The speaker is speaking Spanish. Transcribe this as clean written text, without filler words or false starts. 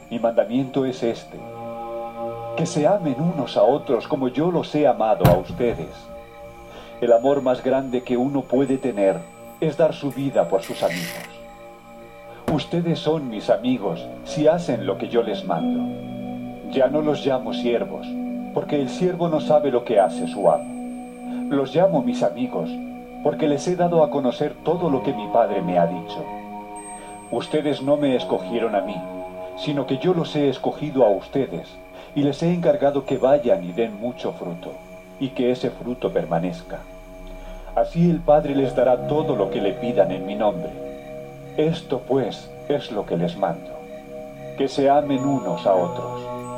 Mi mandamiento es este, que se amen unos a otros como yo los he amado a ustedes. El amor más grande que uno puede tener es dar su vida por sus amigos. Ustedes son mis amigos si hacen lo que yo les mando. Ya no los llamo siervos, porque el siervo no sabe lo que hace su amo. Los llamo mis amigos, porque les he dado a conocer todo lo que mi Padre me ha dicho. Ustedes no me escogieron a mí, sino que yo los he escogido a ustedes, y les he encargado que vayan y den mucho fruto, y que ese fruto permanezca. Así el Padre les dará todo lo que le pidan en mi nombre. Esto, pues, es lo que les mando, que se amen unos a otros.